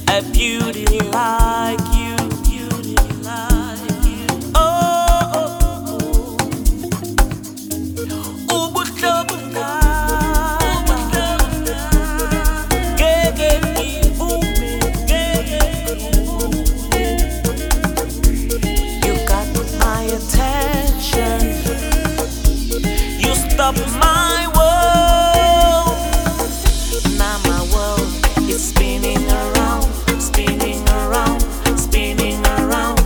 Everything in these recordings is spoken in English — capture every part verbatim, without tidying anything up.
A beauty like you, beauty like you. Oh, oh, oh. Ubuhlobo ngaba, ngeke ngivume, ngeke ngivume. You got my attention. You stop my world. Now my world is spinning around, spinning around, spinning around.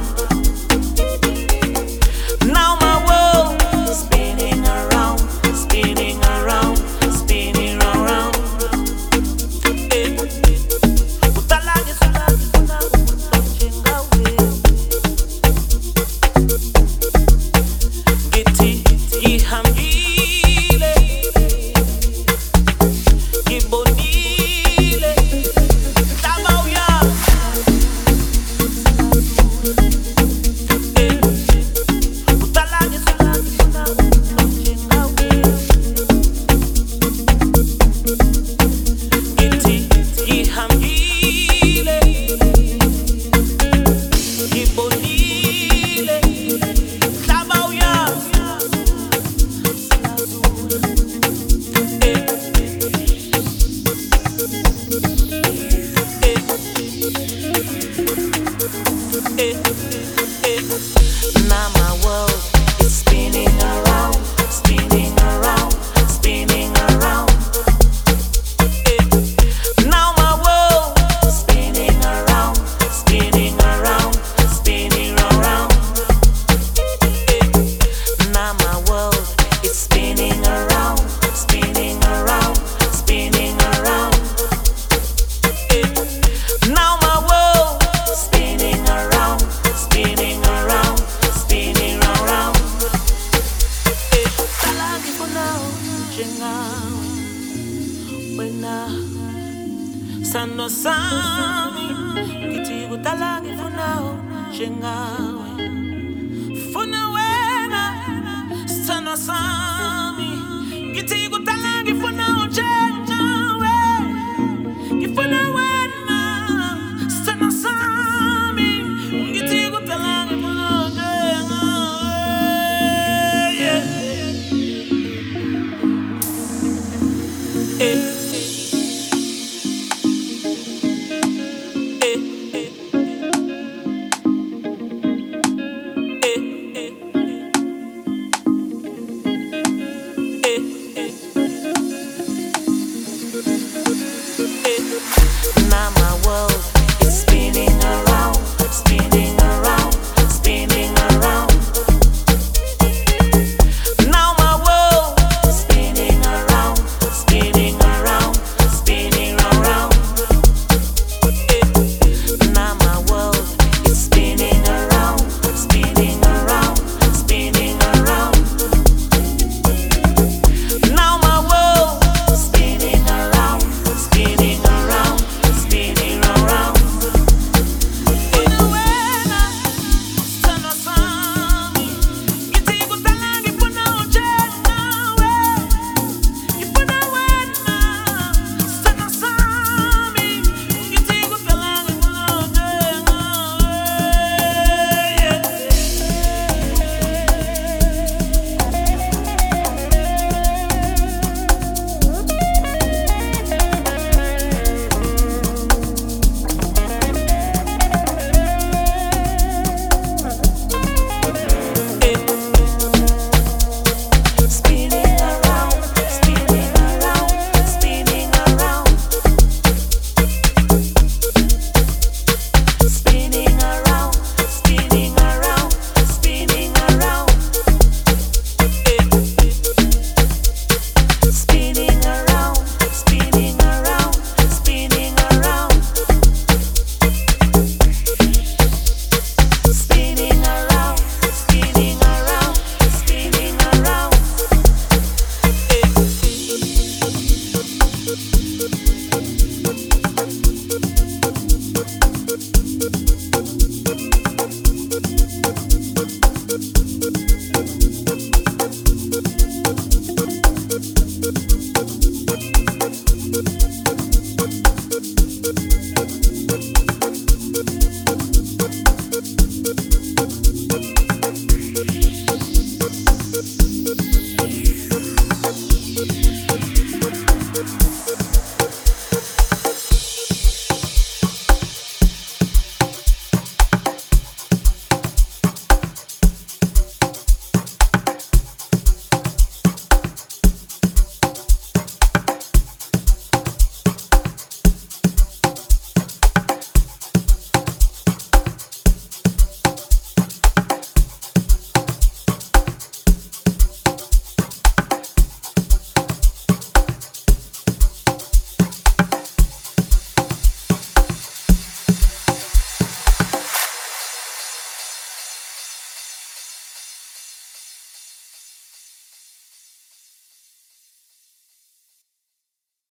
Now my world is spinning around, spinning around, spinning around. Eh, utalagi salagi funa utamchenga we. Githi gihambile, gibonile, tama uya. Eh, utalagi salagi funa utamchenga we. Githi gihambile, gibonile, tama uya. Eh, eh, eh. Now my world is spinning around, spinning around, spinning around. Eh. Now my world is spinning around, spinning around, spinning around. Eh. Now my world is spinning around, spinning around, spinning around. Eh. Now my world is spinning around, spinning around, spinning around. Eh. Talagi funa njengawe wena sano sami, ngithi kutalagi funa njengawe. Funa wena sano sami, ngithi kutalagi funa njengawe. Ngifuna wena sano sami, ngithi kutalagi funa njengawe. Yeah. Eh, eh, eh, eh, eh, eh, eh. Now my world is spinning around, spinning around, spinning around. Now my world is spinning around, spinning around, spinning around. Eh. Now my world is spinning around, spinning around, spinning around. Now my world is spinning around, spinning around, spinning around. Funa wena sano sami, ngithi kutalagi funa njengawe. Ngifuna wena sano sami, ngithi kutalagi funa njengawe. Yeah. Eh. Spinning around, spinning around, spinning around. Spinning around, spinning around, spinning around. Eh. Spinning around, spinning around, spinning around. Spinning around, spinning around, spinning around. Eh.